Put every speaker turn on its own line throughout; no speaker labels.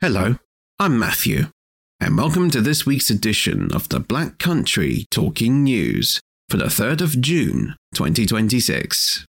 Hello, I'm Matthew, and welcome to this week's edition of the Black Country Talking News for the 3rd of June, 2026.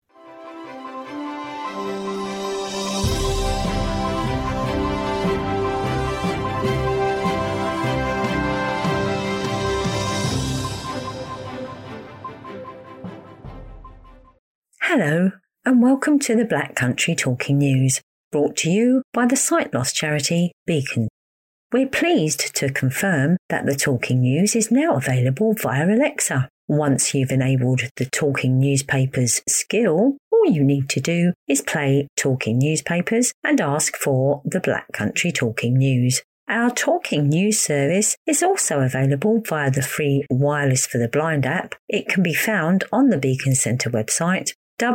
Hello, and welcome to the Black Country Talking News, brought to you by the sight loss charity Beacon. We're pleased to confirm that the Talking News is now available via Alexa. Once you've enabled the Talking Newspapers skill, all you need to do is play Talking Newspapers and ask for the Black Country Talking News. Our Talking News service is also available via the free Wireless for the Blind app. It can be found on the Beacon Centre website,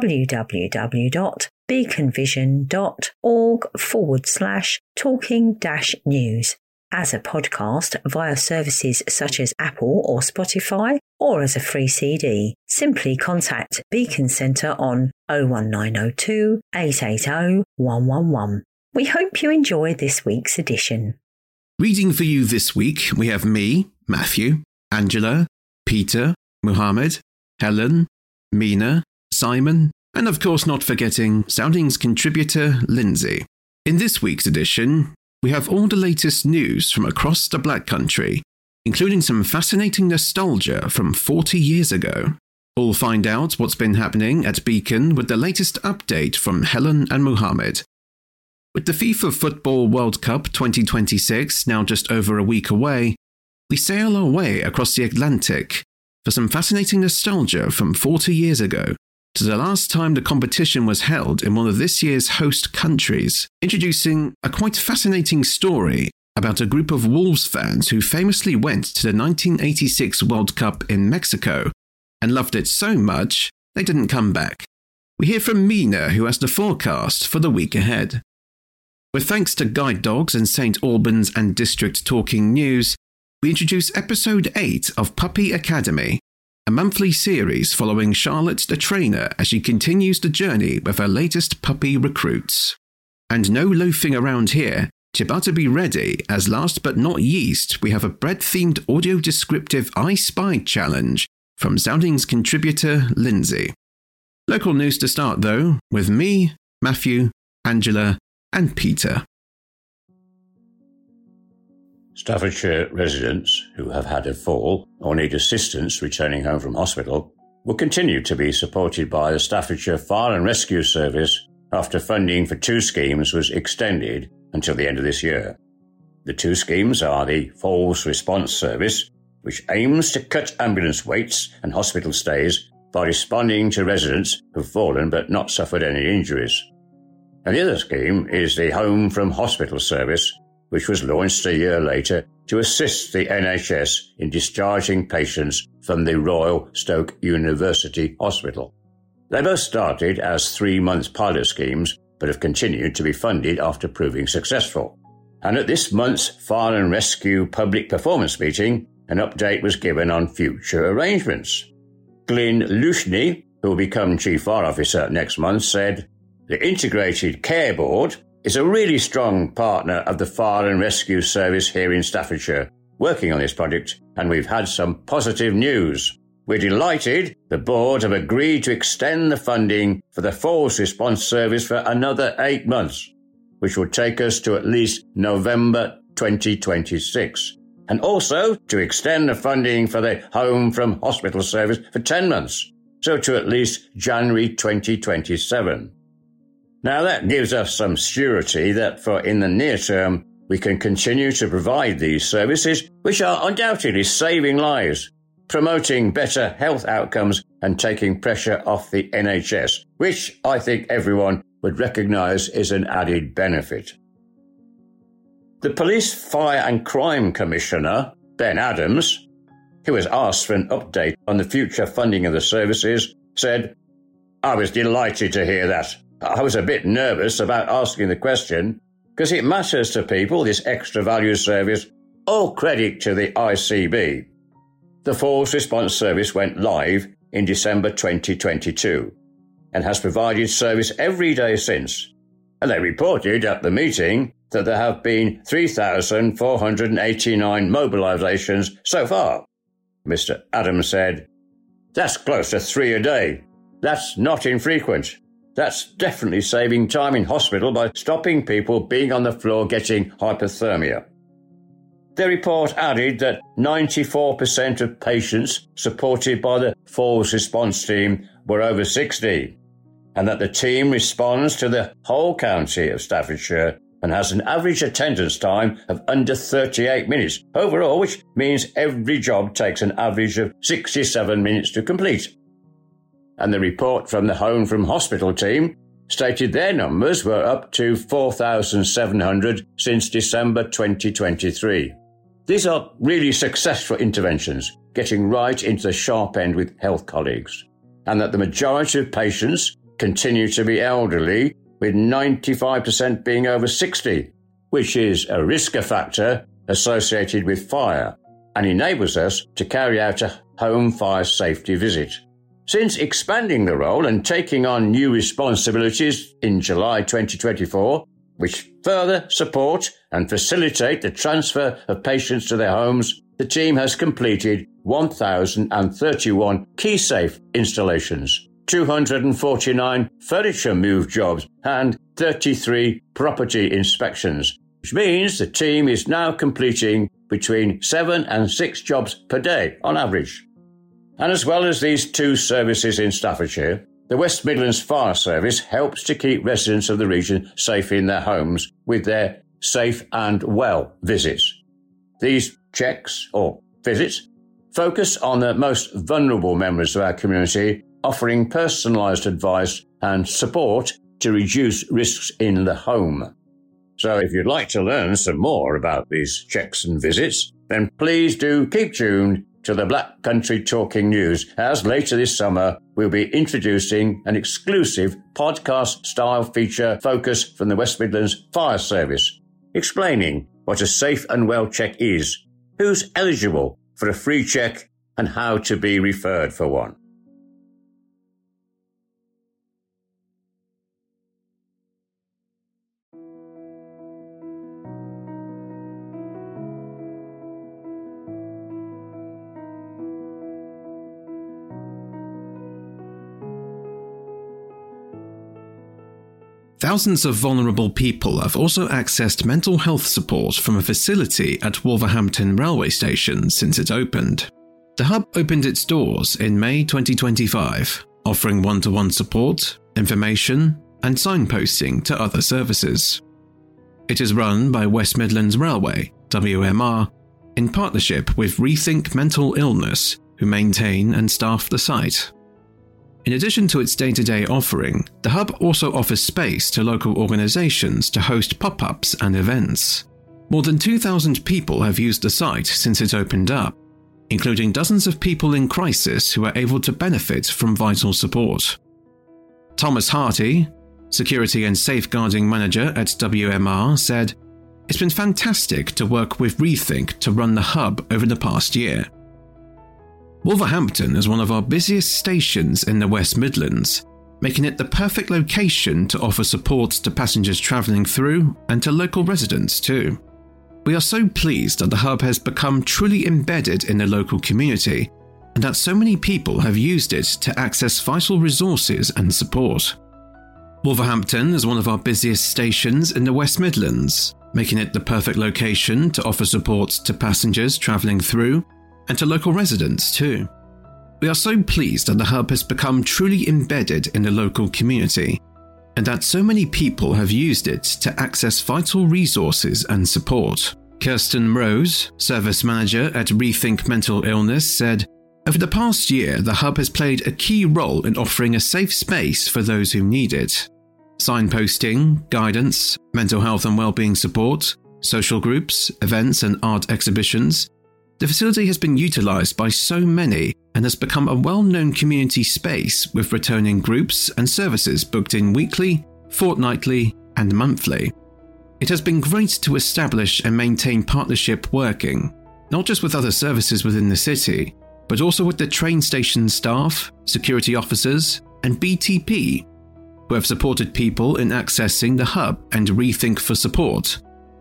www.beaconvision.org/talking-news, as a podcast via services such as Apple or Spotify, or as a free CD. Simply contact Beacon Centre on 01902 880 111. We hope you enjoy this week's edition.
Reading for you this week, we have me, Matthew, Angela, Peter, Muhammad, Helen, Mina, Simon, and of course not forgetting Soundings contributor Lindsay. In this week's edition, we have all the latest news from across the Black Country, including some fascinating nostalgia from 40 years ago. We'll find out what's been happening at Beacon with the latest update from Helen and Muhammad. With the FIFA Football World Cup 2026 now just over a week away, we sail our way across the Atlantic for some fascinating nostalgia from 40 years ago, to the last time the competition was held in one of this year's host countries, introducing a quite fascinating story about a group of Wolves fans who famously went to the 1986 World Cup in Mexico and loved it so much they didn't come back. We hear from Mina, who has the forecast for the week ahead. With thanks to Guide Dogs and St. Albans and District Talking News, we introduce episode 8 of Puppy Academy, a monthly series following Charlotte the trainer as she continues the journey with her latest puppy recruits. And no loafing around here, you're about to be ready, as last but not least, we have a bread-themed audio-descriptive I Spy challenge from Soundings contributor Lindsay. Local news to start though, with me, Matthew, Angela, and Peter.
Staffordshire residents who have had a fall or need assistance returning home from hospital will continue to be supported by the Staffordshire Fire and Rescue Service after funding for 2 schemes was extended until the end of this year. The 2 schemes are the Falls Response Service, which aims to cut ambulance waits and hospital stays by responding to residents who've fallen but not suffered any injuries. And the other scheme is the Home from Hospital Service, which was launched a year later to assist the NHS in discharging patients from the Royal Stoke University Hospital. They both started as 3-month pilot schemes, but have continued to be funded after proving successful. And at this month's Fire and Rescue Public Performance Meeting, an update was given on future arrangements. Glyn Lushney, who will become Chief Fire Officer next month, said, "The Integrated Care Board is a really strong partner of the Fire and Rescue Service here in Staffordshire, working on this project, and we've had some positive news. We're delighted the board have agreed to extend the funding for the Falls Response Service for another 8 months, which will take us to at least November 2026, and also to extend the funding for the Home from Hospital Service for 10 months, so to at least January 2027. Now that gives us some surety that for in the near term, we can continue to provide these services, which are undoubtedly saving lives, promoting better health outcomes and taking pressure off the NHS, which I think everyone would recognise is an added benefit." The Police, Fire and Crime Commissioner, Ben Adams, who was asked for an update on the future funding of the services, said, "I was delighted to hear that. I was a bit nervous about asking the question because it matters to people, this extra value service. All credit to the ICB. The Falls Response Service went live in December 2022 and has provided service every day since. And they reported at the meeting that there have been 3,489 mobilisations so far. Mr. Adams said, "That's close to 3 a day. That's not infrequent. That's definitely saving time in hospital by stopping people being on the floor getting hypothermia." The report added that 94% of patients supported by the Falls Response Team were over 60, and that the team responds to the whole county of Staffordshire and has an average attendance time of under 38 minutes overall, which means every job takes an average of 67 minutes to complete. And the report from the Home from Hospital team stated their numbers were up to 4,700 since December 2023. These are really successful interventions, getting right into the sharp end with health colleagues, and that the majority of patients continue to be elderly, with 95% being over 60, which is a risk factor associated with fire and enables us to carry out a home fire safety visit. Since expanding the role and taking on new responsibilities in July 2024, which further support and facilitate the transfer of patients to their homes, the team has completed 1,031 key safe installations, 249 furniture move jobs and 33 property inspections, which means the team is now completing between 7 and 6 jobs per day on average. And as well as these 2 services in Staffordshire, the West Midlands Fire Service helps to keep residents of the region safe in their homes with their Safe and Well visits. These checks, or visits, focus on the most vulnerable members of our community, offering personalised advice and support to reduce risks in the home. So if you'd like to learn some more about these checks and visits, then please do keep tuned to the Black Country Talking News, as later this summer we'll be introducing an exclusive podcast-style feature focus from the West Midlands Fire Service, explaining what a Safe and Well check is, who's eligible for a free check, and how to be referred for one.
Thousands of vulnerable people have also accessed mental health support from a facility at Wolverhampton railway station since it opened. The hub opened its doors in May 2025, offering one-to-one support, information, and signposting to other services. It is run by West Midlands Railway, WMR, in partnership with Rethink Mental Illness, who maintain and staff the site. In addition to its day-to-day offering, the hub also offers space to local organisations to host pop-ups and events. More than 2,000 people have used the site since it opened up, including dozens of people in crisis who are able to benefit from vital support. Thomas Harty, Security and Safeguarding Manager at WMR, said, "It's been fantastic to work with Rethink to run the hub over the past year. Wolverhampton is one of our busiest stations in the West Midlands, making it the perfect location to offer support to passengers travelling through and to local residents too. We are so pleased that the hub has become truly embedded in the local community and that so many people have used it to access vital resources and support. Wolverhampton is one of our busiest stations in the West Midlands, making it the perfect location to offer support to passengers travelling through and to local residents too. We are so pleased that the hub has become truly embedded in the local community and that so many people have used it to access vital resources and support." Kirsten Rose, Service Manager at Rethink Mental Illness, said, "Over the past year, the hub has played a key role in offering a safe space for those who need it. Signposting, guidance, mental health and well-being support, social groups, events and art exhibitions. The facility has been utilised by so many and has become a well-known community space with returning groups and services booked in weekly, fortnightly and monthly. It has been great to establish and maintain partnership working, not just with other services within the city, but also with the train station staff, security officers and BTP, who have supported people in accessing the hub and Rethink for support,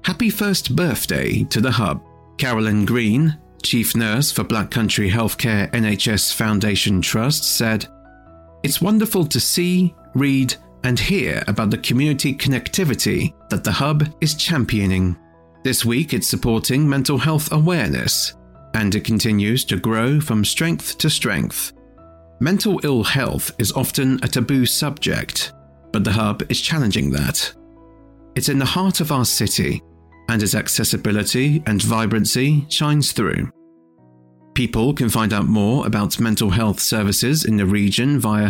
Happy first birthday to the Hub. Carolyn Green, Chief Nurse for Black Country Healthcare NHS Foundation Trust, said, "It's wonderful to see, read and hear about the community connectivity that the Hub is championing. This week it's supporting mental health awareness, and it continues to grow from strength to strength. Mental ill health is often a taboo subject, but the Hub is challenging that. It's in the heart of our city, and its accessibility and vibrancy shines through. People can find out more about mental health services in the region via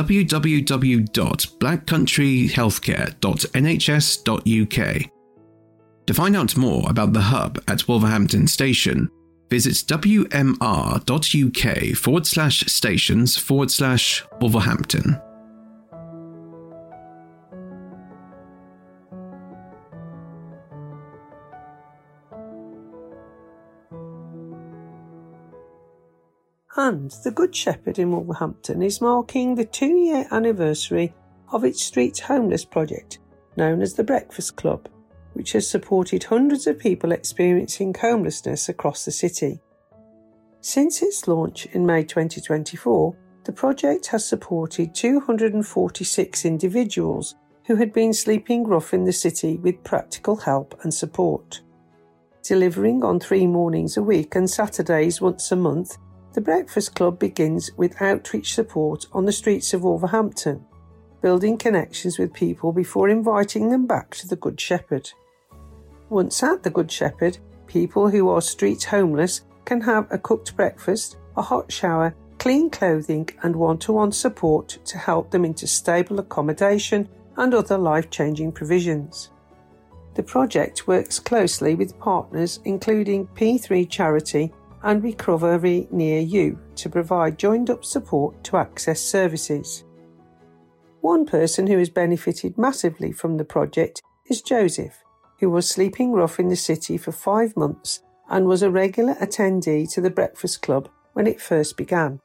www.blackcountryhealthcare.nhs.uk. To find out more about the Hub at Wolverhampton Station, visit wmr.uk/stations/Wolverhampton.
And the Good Shepherd in Wolverhampton is marking the 2-year anniversary of its street homeless project, known as the Breakfast Club, which has supported hundreds of people experiencing homelessness across the city. Since its launch in May 2024, the project has supported 246 individuals who had been sleeping rough in the city with practical help and support. Delivering on 3 mornings a week and Saturdays once a month, the Breakfast Club begins with outreach support on the streets of Wolverhampton, building connections with people before inviting them back to the Good Shepherd. Once at the Good Shepherd, people who are street homeless can have a cooked breakfast, a hot shower, clean clothing and one-to-one support to help them into stable accommodation and other life-changing provisions. The project works closely with partners including P3 Charity and Recovery Near You to provide joined-up support to access services. One person who has benefited massively from the project is Joseph, who was sleeping rough in the city for 5 months and was a regular attendee to the Breakfast Club when it first began.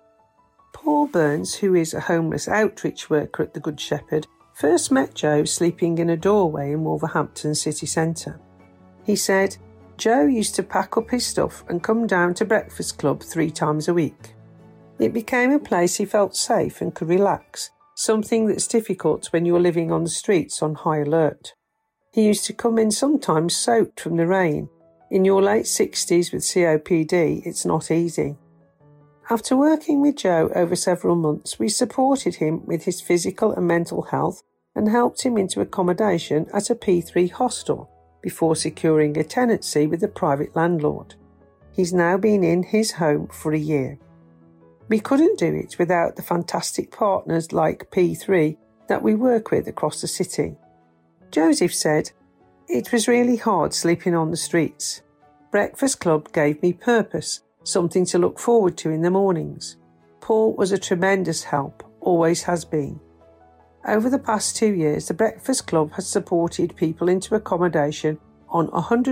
Paul Burns, who is a homeless outreach worker at the Good Shepherd, first met Joe sleeping in a doorway in Wolverhampton city centre. He said, "Joe used to pack up his stuff and come down to Breakfast Club 3 times a week. It became a place he felt safe and could relax, something that's difficult when you're living on the streets on high alert. He used to come in sometimes soaked from the rain. In your late 60s with COPD, it's not easy." After working with Joe over several months, we supported him with his physical and mental health and helped him into accommodation at a P3 hostel before securing a tenancy with a private landlord. He's now been in his home for a year. We couldn't do it without the fantastic partners like P3 that we work with across the city. Joseph said, "It was really hard sleeping on the streets. Breakfast Club gave me purpose, something to look forward to in the mornings. Paul was a tremendous help, always has been." Over the past 2 years, the Breakfast Club has supported people into accommodation on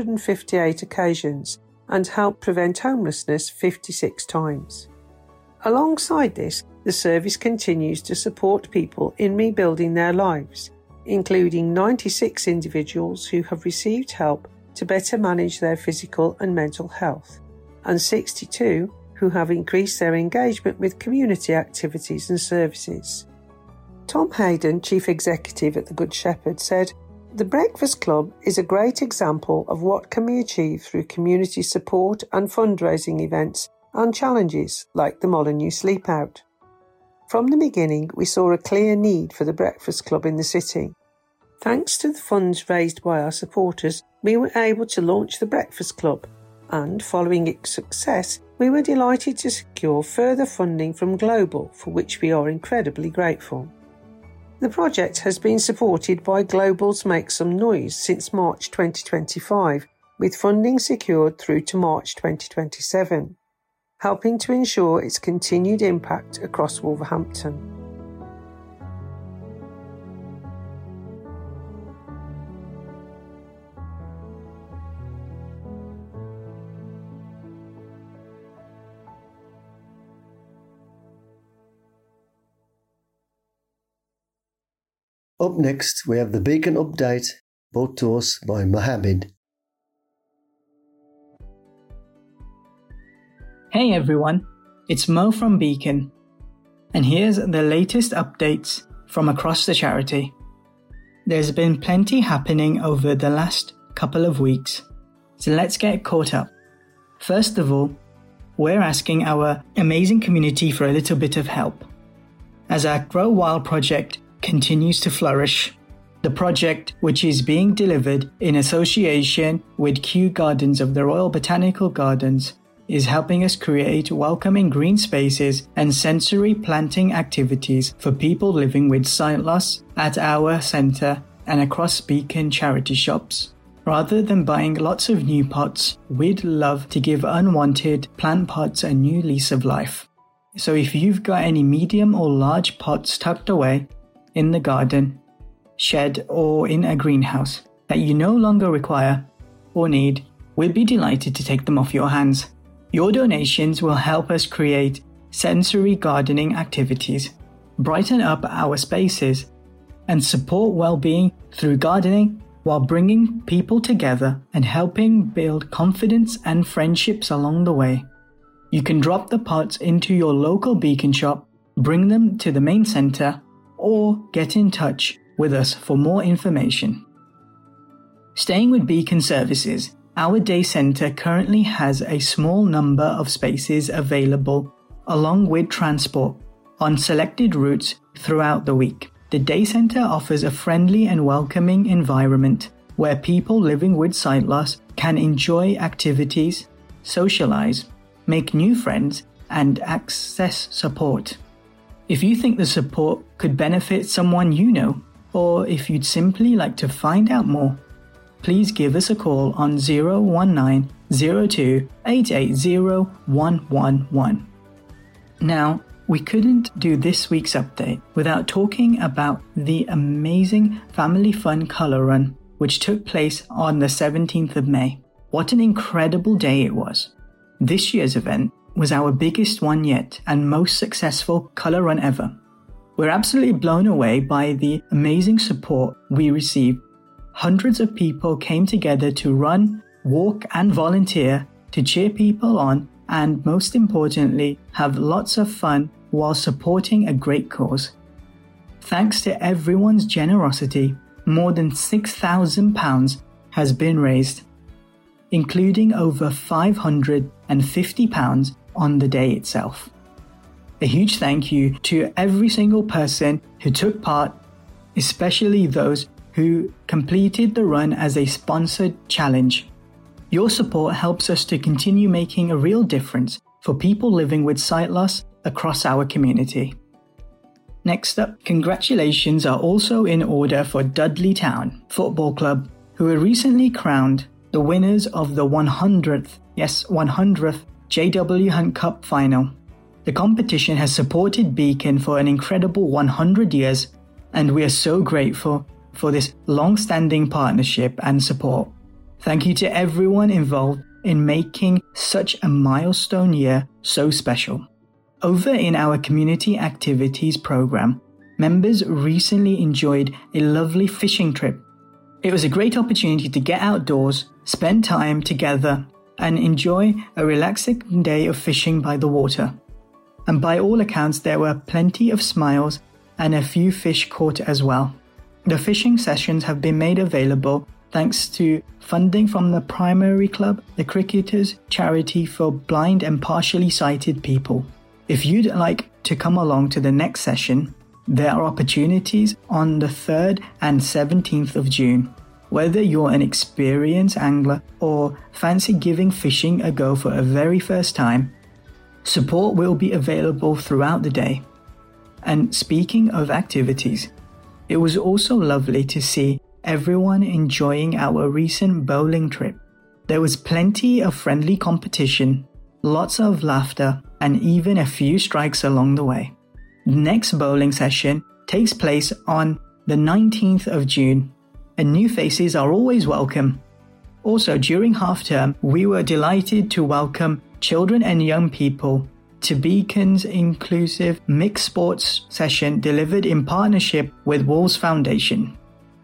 158 occasions and helped prevent homelessness 56 times. Alongside this, the service continues to support people in rebuilding their lives, including 96 individuals who have received help to better manage their physical and mental health, and 62 who have increased their engagement with community activities and services. Tom Hayden, Chief Executive at the Good Shepherd, said, "The Breakfast Club is a great example of what can be achieved through community support and fundraising events and challenges like the Molyneux Sleep Out. From the beginning, we saw a clear need for the Breakfast Club in the city. Thanks to the funds raised by our supporters, we were able to launch the Breakfast Club, and following its success, we were delighted to secure further funding from Global, for which we are incredibly grateful." The project has been supported by Global's Make Some Noise since March 2025, with funding secured through to March 2027, helping to ensure its continued impact across Wolverhampton.
Up next, we have the Beacon Update brought to us by Mohammed.
Hey everyone, it's Mo from Beacon, and here's the latest updates from across the charity. There's been plenty happening over the last couple of weeks, so let's get caught up. First of all, we're asking our amazing community for a little bit of help. As our Grow Wild project continues to flourish, the project, which is being delivered in association with Kew Gardens of the Royal Botanical Gardens, is helping us create welcoming green spaces and sensory planting activities for people living with sight loss at our centre and across Beacon charity shops. Rather than buying lots of new pots, we'd love to give unwanted plant pots a new lease of life. So if you've got any medium or large pots tucked away in the garden, shed or in a greenhouse that you no longer require or need, we'd be delighted to take them off your hands. Your donations will help us create sensory gardening activities, brighten up our spaces, and support well-being through gardening while bringing people together and helping build confidence and friendships along the way. You can drop the pots into your local Beacon shop, bring them to the main centre, or get in touch with us for more information. Staying with Beacon services, our day centre currently has a small number of spaces available along with transport on selected routes throughout the week. The day centre offers a friendly and welcoming environment where people living with sight loss can enjoy activities, socialise, make new friends, and access support. If you think the support could benefit someone you know, or if you'd simply like to find out more, please give us a call on 019 02 880 111. Now, we couldn't do this week's update without talking about the amazing Family Fun Colour Run, which took place on the 17th of May. What an incredible day it was. This year's event was our biggest one yet and most successful colour run ever. We're absolutely blown away by the amazing support we received. Hundreds of people came together to run, walk and volunteer to cheer people on and, most importantly, have lots of fun while supporting a great cause. Thanks to everyone's generosity, more than £6,000 has been raised, including over £550 on the day itself. A huge thank you to every single person who took part, especially those who completed the run as a sponsored challenge. Your support helps us to continue making a real difference for people living with sight loss across our community. Next up, congratulations are also in order for Dudley Town Football Club, who were recently crowned the winners of the 100th JW Hunt Cup final. The competition has supported Beacon for an incredible 100 years, and we are so grateful for this long-standing partnership and support. Thank you to everyone involved in making such a milestone year so special. Over in our community activities program, members recently enjoyed a lovely fishing trip. It was a great opportunity to get outdoors, spend time together, and enjoy a relaxing day of fishing by the water. And by all accounts, there were plenty of smiles and a few fish caught as well. The fishing sessions have been made available thanks to funding from the Primary Club, the Cricketers Charity for Blind and Partially Sighted People. If you'd like to come along to the next session, there are opportunities on the 3rd and 17th of June. Whether you're an experienced angler or fancy giving fishing a go for a very first time, support will be available throughout the day. And speaking of activities, it was also lovely to see everyone enjoying our recent bowling trip. There was plenty of friendly competition, lots of laughter, and even a few strikes along the way. The next bowling session takes place on the 19th of June, and new faces are always welcome. Also, during half-term, we were delighted to welcome children and young people to Beacon's inclusive mixed sports session delivered in partnership with Wolves Foundation.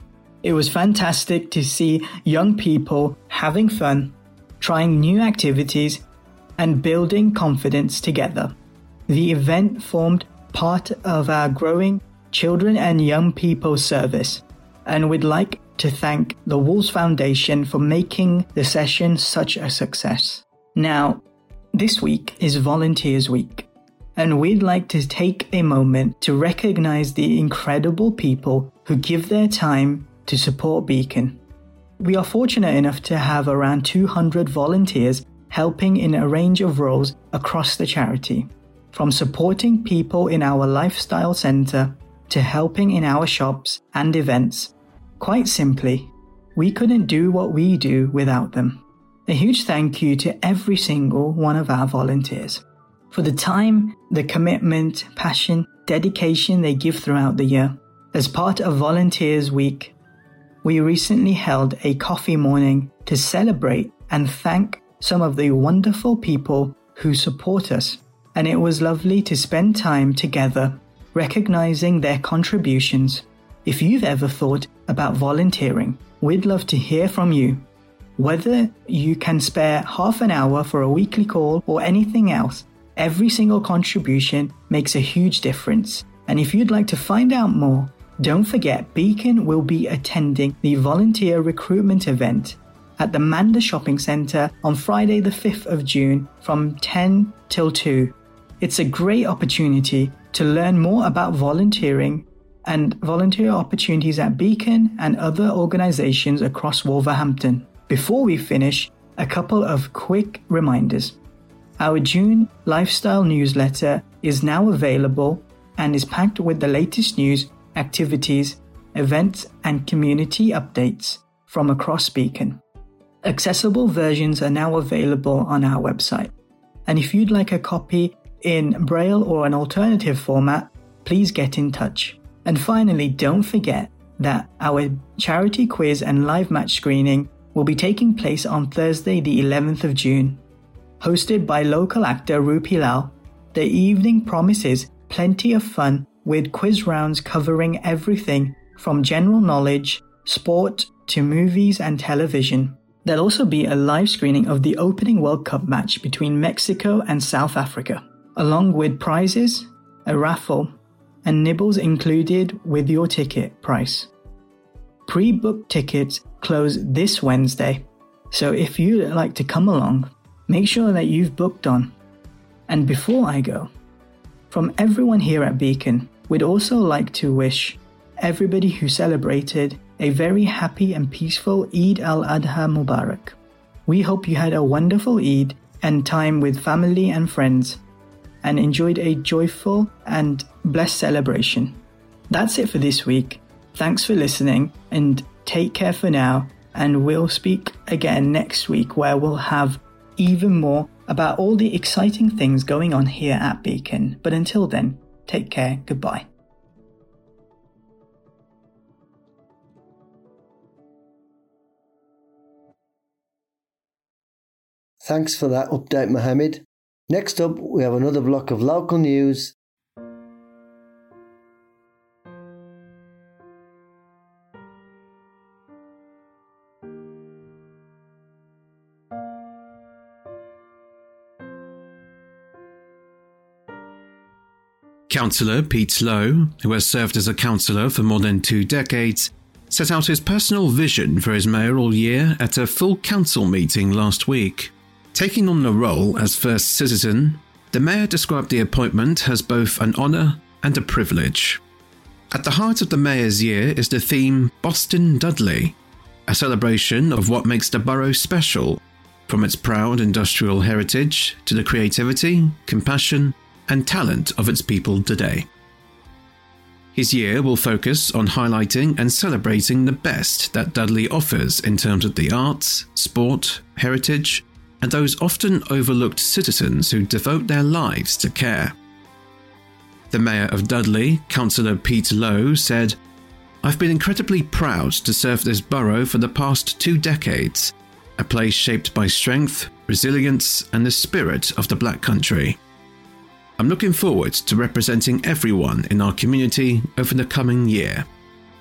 It was fantastic to see young people having fun, trying new activities, and building confidence together. The event formed part of our growing children and young people service, and we'd like to thank the Wolves Foundation for making the session such a success. Now, this week is Volunteers Week, and we'd like to take a moment to recognize the incredible people who give their time to support Beacon. We are fortunate enough to have around 200 volunteers helping in a range of roles across the charity, from supporting people in our lifestyle centre to helping in our shops and events. Quite simply, we couldn't do what we do without them. A huge thank you to every single one of our volunteers for the time, the commitment, passion, dedication they give throughout the year. As part of Volunteers Week, we recently held a coffee morning to celebrate and thank some of the wonderful people who support us, and it was lovely to spend time together recognizing their contributions. If you've ever thought about volunteering, we'd love to hear from you. Whether you can spare half an hour for a weekly call or anything else, every single contribution makes a huge difference. And if you'd like to find out more, don't forget Beacon will be attending the volunteer recruitment event at the Manda Shopping Centre on Friday the 5th of June from 10 till 2. It's a great opportunity to learn more about volunteering and volunteer opportunities at Beacon and other organisations across Wolverhampton. Before we finish, a couple of quick reminders. Our June lifestyle newsletter is now available and is packed with the latest news, activities, events and community updates from across Beacon. Accessible versions are now available on our website. And if you'd like a copy in Braille or an alternative format, please get in touch. And finally, don't forget that our charity quiz and live match screening will be taking place on Thursday the 11th of June. Hosted by local actor Rupi Lal, the evening promises plenty of fun with quiz rounds covering everything from general knowledge, sport to movies and television. There'll also be a live screening of the opening World Cup match between Mexico and South Africa, along with prizes, a raffle, and nibbles included with your ticket price. Pre-booked tickets close this Wednesday, so if you'd like to come along, make sure that you've booked on. And before I go, from everyone here at Beacon, we'd also like to wish everybody who celebrated a very happy and peaceful Eid al-Adha Mubarak. We hope you had a wonderful Eid and time with family and friends, and enjoyed a joyful and blessed celebration. That's it for this week. Thanks for listening and take care for now, and we'll speak again next week where we'll have even more about all the exciting things going on here at Beacon. But until then, take care, goodbye.
Thanks for that update, Mohammed. Next up, we have another block of local news.
Councillor Pete Lowe, who has served as a councillor for more than 2 decades, set out his personal vision for his mayoral year at a full council meeting last week. Taking on the role as first citizen, the mayor described the appointment as both an honour and a privilege. At the heart of the mayor's year is the theme Boston Dudley, a celebration of what makes the borough special, from its proud industrial heritage to the creativity, compassion, and talent of its people today. His year will focus on highlighting and celebrating the best that Dudley offers in terms of the arts, sport, heritage, and those often overlooked citizens who devote their lives to care. The Mayor of Dudley, Councillor Pete Lowe, said, "I've been incredibly proud to serve this borough for the past 2 decades, a place shaped by strength, resilience, and the spirit of the Black Country. I'm looking forward to representing everyone in our community over the coming year."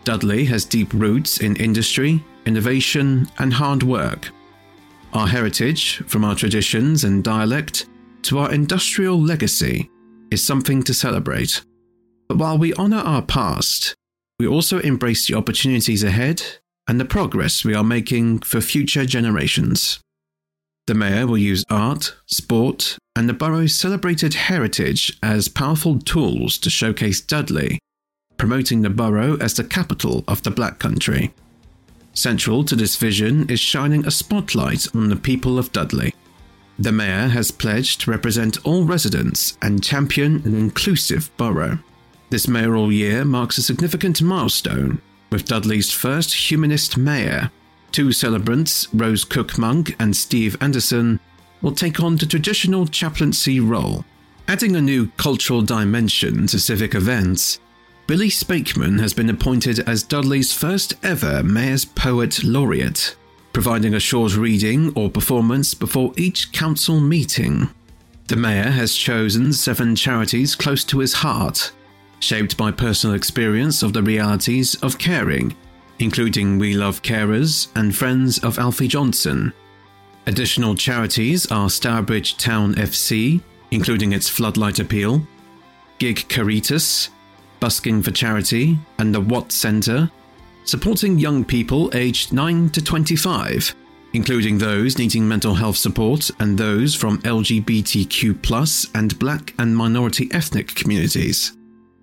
Dudley has deep roots in industry, innovation, and hard work. Our heritage, from our traditions and dialect to our industrial legacy, is something to celebrate. But while we honour our past, we also embrace the opportunities ahead and the progress we are making for future generations. The Mayor will use art, sport, and the borough's celebrated heritage as powerful tools to showcase Dudley, promoting the borough as the capital of the Black Country. Central to this vision is shining a spotlight on the people of Dudley. The Mayor has pledged to represent all residents and champion an inclusive borough. This mayoral year marks a significant milestone, with Dudley's first humanist mayor. Two celebrants, Rose Cook-Monk and Steve Anderson, will take on the traditional chaplaincy role. Adding a new cultural dimension to civic events, Billy Spakeman has been appointed as Dudley's first ever Mayor's Poet Laureate, providing a short reading or performance before each council meeting. The Mayor has chosen 7 charities close to his heart, shaped by personal experience of the realities of caring, including We Love Carers and Friends of Alfie Johnson. Additional charities are Stourbridge Town FC, including its floodlight appeal, Gig Caritas, Busking for Charity, and the Watt Centre, supporting young people aged 9 to 25, including those needing mental health support and those from LGBTQ+ and Black and minority ethnic communities.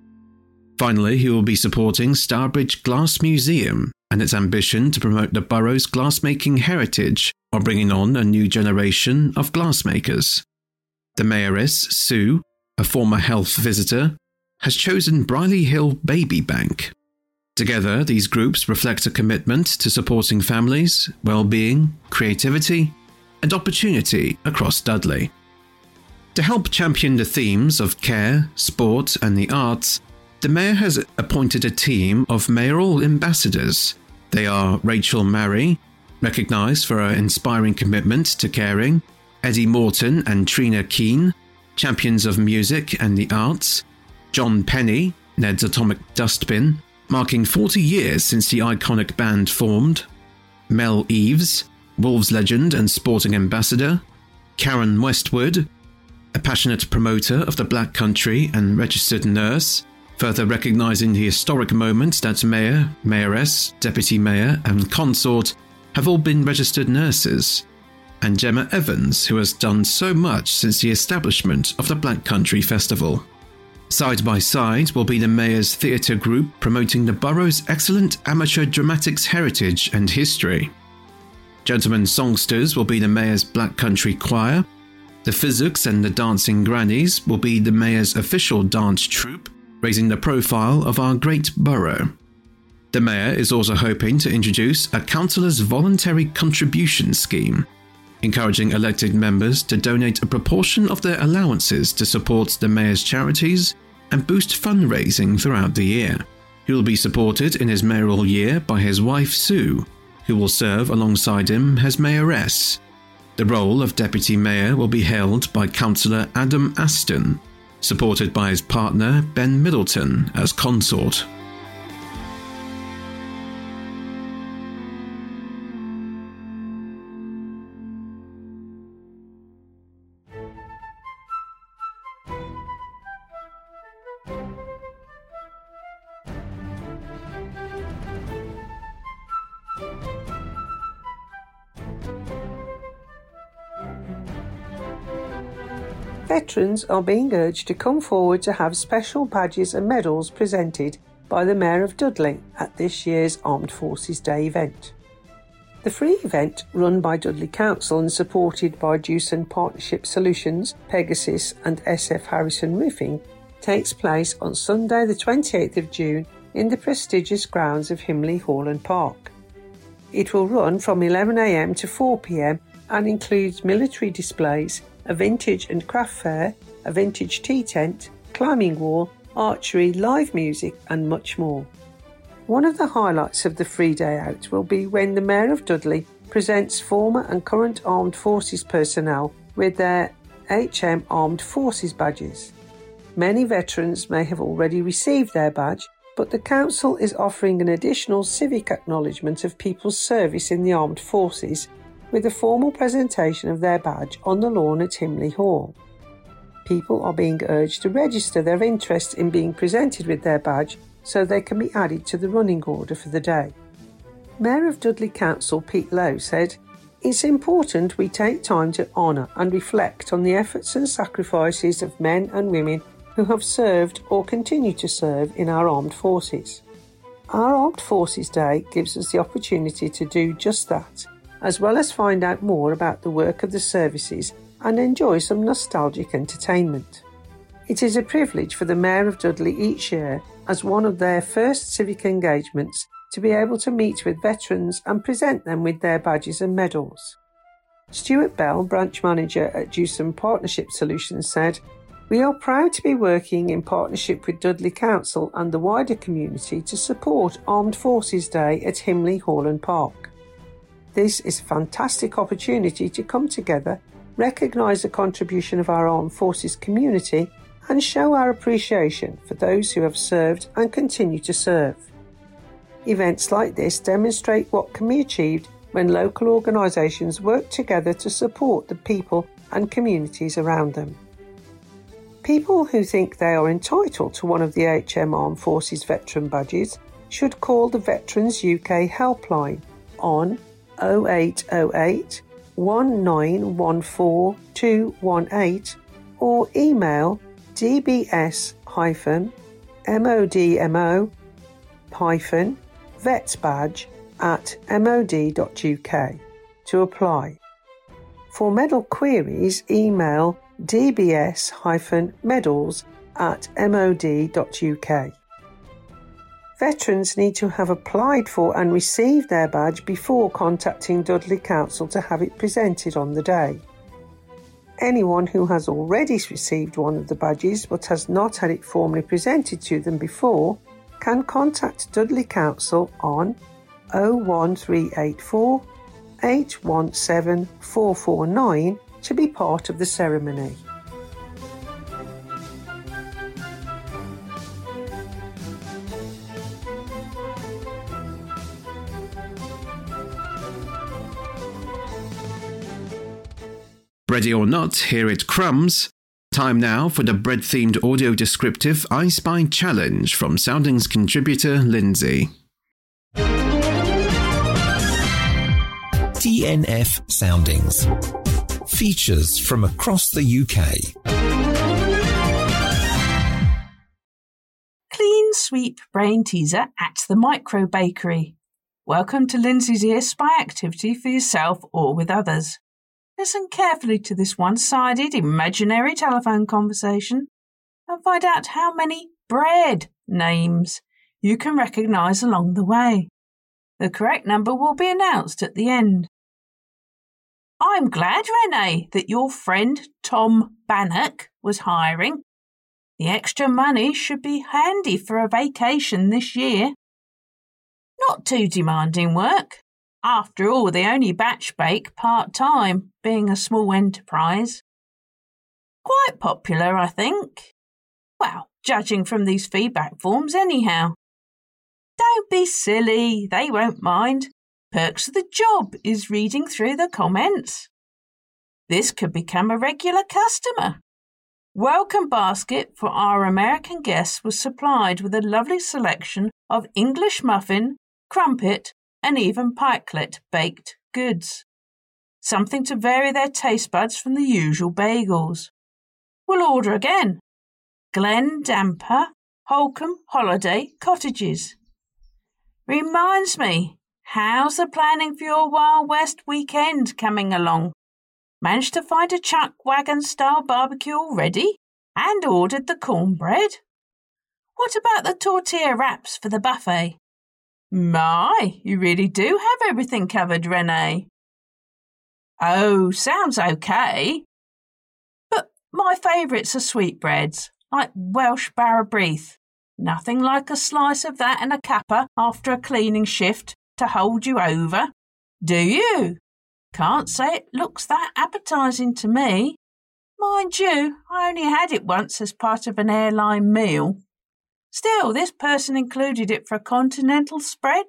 Finally, he will be supporting Stourbridge Glass Museum and its ambition to promote the borough's glassmaking heritage while bringing on a new generation of glassmakers. The Mayoress, Sue, a former health visitor, has chosen Briley Hill Baby Bank. Together, these groups reflect a commitment to supporting families, well-being, creativity, and opportunity across Dudley. To help champion the themes of care, sport, and the arts, the Mayor has appointed a team of mayoral ambassadors. They are Rachel Marrie, recognised for her inspiring commitment to caring, Eddie Morton and Trina Keane, champions of music and the arts, John Penny, Ned's Atomic Dustbin, marking 40 years since the iconic band formed, Mel Eves, Wolves legend and sporting ambassador, Karen Westwood, a passionate promoter of the Black Country and registered nurse, further recognising the historic moment that Mayor, Mayoress, Deputy Mayor and Consort have all been registered nurses, and Gemma Evans, who has done so much since the establishment of the Black Country Festival. Side by side will be the Mayor's theatre group promoting the borough's excellent amateur dramatics heritage and history. Gentlemen Songsters will be the Mayor's Black Country Choir. The Physics and the Dancing Grannies will be the Mayor's official dance troupe, raising the profile of our great borough. The Mayor is also hoping to introduce a councillor's voluntary contribution scheme, encouraging elected members to donate a proportion of their allowances to support the Mayor's charities and boost fundraising throughout the year. He will be supported in his mayoral year by his wife Sue, who will serve alongside him as Mayoress. The role of Deputy Mayor will be held by Councillor Adam Aston, supported by his partner Ben Middleton as Consort.
Veterans are being urged to come forward to have special badges and medals presented by the Mayor of Dudley at this year's Armed Forces Day event. The free event, run by Dudley Council and supported by Dewson Partnership Solutions, Pegasus and SF Harrison Roofing, takes place on Sunday the 28th of June in the prestigious grounds of Himley Hall and Park. It will run from 11 a.m. to 4 p.m. and includes military displays, a vintage and craft fair, a vintage tea tent, climbing wall, archery, live music and much more. One of the highlights of the free day out will be when the Mayor of Dudley presents former and current Armed Forces personnel with their HM Armed Forces badges. Many veterans may have already received their badge, but the Council is offering an additional civic acknowledgement of people's service in the armed forces with a formal presentation of their badge on the lawn at Himley Hall. People are being urged to register their interest in being presented with their badge so they can be added to the running order for the day. Mayor of Dudley Council Pete Lowe said, "It's important we take time to honour and reflect on the efforts and sacrifices of men and women who have served or continue to serve in our armed forces. Our Armed Forces Day gives us the opportunity to do just that, as well as find out more about the work of the services and enjoy some nostalgic entertainment. It is a privilege for the Mayor of Dudley each year, as one of their first civic engagements, to be able to meet with veterans and present them with their badges and medals." Stuart Bell, branch manager at Dewson Partnership Solutions, said, "We are proud to be working in partnership with Dudley Council and the wider community to support Armed Forces Day at Himley Hall and Park. This is a fantastic opportunity to come together, recognise the contribution of our armed forces community and show our appreciation for those who have served and continue to serve. Events like this demonstrate what can be achieved when local organisations work together to support the people and communities around them. People who think they are entitled to one of the HM Armed Forces veteran badges should call the Veterans UK helpline on 0808 1914 218 or email dbs-modmo-vetsbadge@mod.uk to apply. For medal queries, email dbs-medals@mod.uk. Veterans need to have applied for and received their badge before contacting Dudley Council to have it presented on the day. Anyone who has already received one of the badges but has not had it formally presented to them before can contact Dudley Council on 01384 817 449 to be part of the ceremony.
Ready or not, here it crumbs. Time now for the bread-themed audio descriptive I Spy challenge from Soundings contributor Lindsay.
DNF Soundings. Features from across the UK.
Clean sweep brain teaser at the Micro Bakery. Welcome to Lindsay's Ear Spy activity for yourself or with others. Listen carefully to this one-sided imaginary telephone conversation and find out how many bread names you can recognise along the way. The correct number will be announced at the end. I'm glad, Renee, that your friend Tom Bannock was hiring. The extra money should be handy for a vacation this year. Not too demanding work. After all, they only batch bake part-time, being a small enterprise. Quite popular, I think. Well, judging from these feedback forms anyhow. Don't be silly, they won't mind. Perks of the job is reading through the comments. This could become a regular customer. Welcome basket for our American guests was supplied with a lovely selection of English muffin, crumpet, and even pikelet baked goods. Something to vary their taste buds from the usual bagels. We'll order again. Glen Damper, Holcombe Holiday Cottages. Reminds me, how's the planning for your Wild West weekend coming along? Managed to find a chuck wagon style barbecue already and ordered the cornbread? What about the tortilla wraps for the buffet? My, you really do have everything covered, Renee. Oh, sounds okay. But my favourites are sweetbreads, like Welsh Barrabrieth. Nothing like a slice of that and a cuppa after a cleaning shift to hold you over. Do you? Can't say it looks that appetising to me. Mind you, I only had it once as part of an airline meal. Still, this person included it for a continental spread.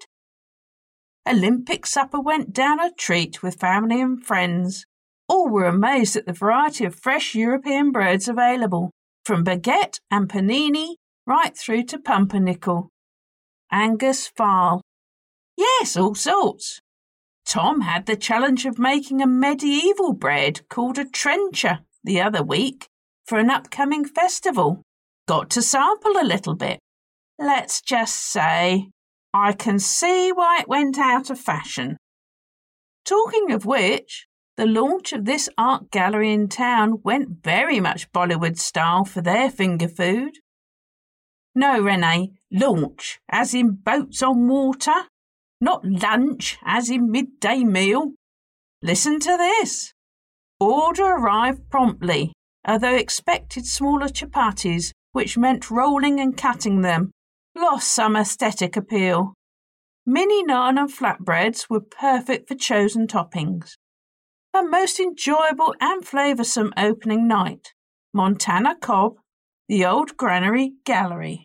Olympic supper went down a treat with family and friends. All were amazed at the variety of fresh European breads available, from baguette and panini right through to pumpernickel. Angus fowl. Yes, all sorts. Tom had the challenge of making a medieval bread called a trencher the other week for an upcoming festival. Got to sample a little bit. Let's just say, I can see why it went out of fashion. Talking of which, the launch of this art gallery in town went very much Bollywood style for their finger food. No, Renee, launch, as in boats on water, not lunch, as in midday meal. Listen to this. Order arrived promptly, although expected smaller chapatis, which meant rolling and cutting them, lost some aesthetic appeal. Mini naan and flatbreads were perfect for chosen toppings. A most enjoyable and flavoursome opening night. Montana Cobb, the Old Granary Gallery.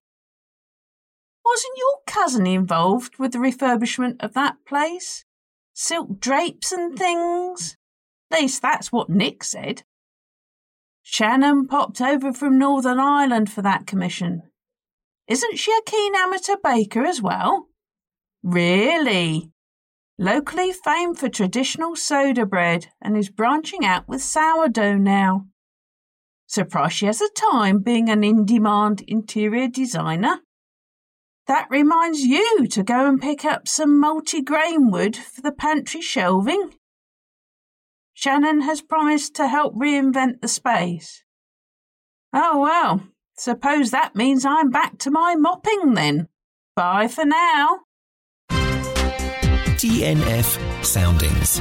Wasn't your cousin involved with the refurbishment of that place? Silk drapes and things? At least that's what Nick said. Shannon popped over from Northern Ireland for that commission. Isn't she a keen amateur baker as well? Really? Locally famed for traditional soda bread and is branching out with sourdough now. Surprised she has the time being an in-demand interior designer. That reminds you to go and pick up some multi-grain wood for the pantry shelving. Shannon has promised to help reinvent the space. Oh well, suppose that means I'm back to my mopping then. Bye for now.
DNF Soundings.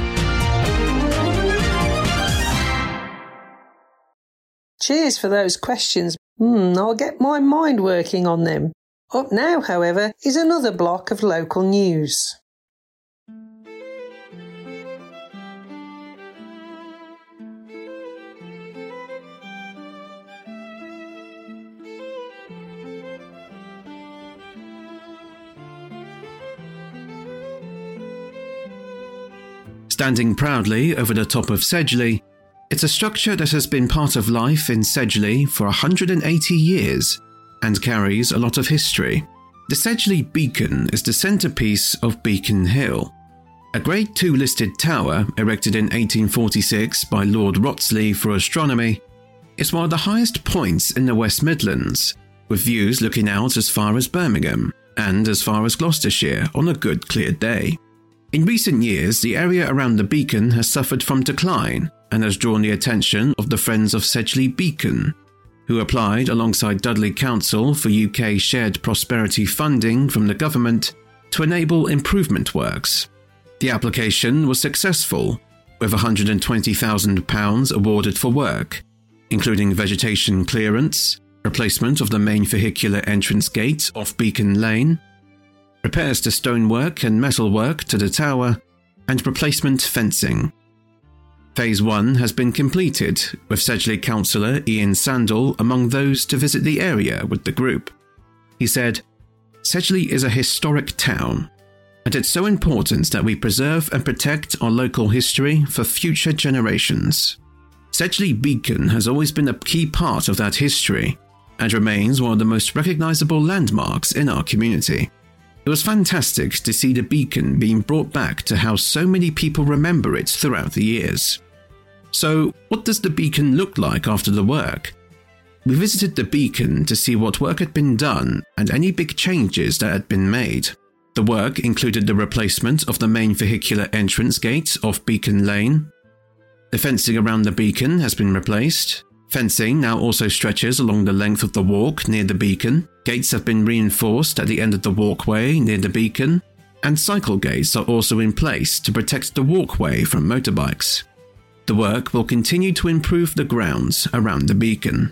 Cheers for those questions. I'll get my mind working on them. Up now, however, is another block of local news.
Standing proudly over the top of Sedgley, it's a structure that has been part of life in Sedgley for 180 years and carries a lot of history. The Sedgley Beacon is the centrepiece of Beacon Hill, a Grade II listed tower erected in 1846 by Lord Wrottesley for astronomy. It's one of the highest points in the West Midlands, with views looking out as far as Birmingham and as far as Gloucestershire on a good clear day. In recent years, the area around the beacon has suffered from decline and has drawn the attention of the Friends of Sedgley Beacon, who applied alongside Dudley Council for UK shared prosperity funding from the government to enable improvement works. The application was successful, with £120,000 awarded for work, including vegetation clearance, replacement of the main vehicular entrance gate off Beacon Lane, repairs to stonework and metalwork to the tower, and replacement fencing. Phase 1 has been completed, with Sedgley councillor Ian Sandell among those to visit the area with the group. He said, "Sedgley is a historic town, and it's so important that we preserve and protect our local history for future generations. Sedgley Beacon has always been a key part of that history and remains one of the most recognisable landmarks in our community. It was fantastic to see the beacon being brought back to how so many people remember it throughout the years." So, what does the beacon look like after the work? We visited the beacon to see what work had been done and any big changes that had been made. The work included the replacement of the main vehicular entrance gate off Beacon Lane. The fencing around the beacon has been replaced. Fencing now also stretches along the length of the walk near the beacon. Gates have been reinforced at the end of the walkway near the beacon, and cycle gates are also in place to protect the walkway from motorbikes. The work will continue to improve the grounds around the beacon.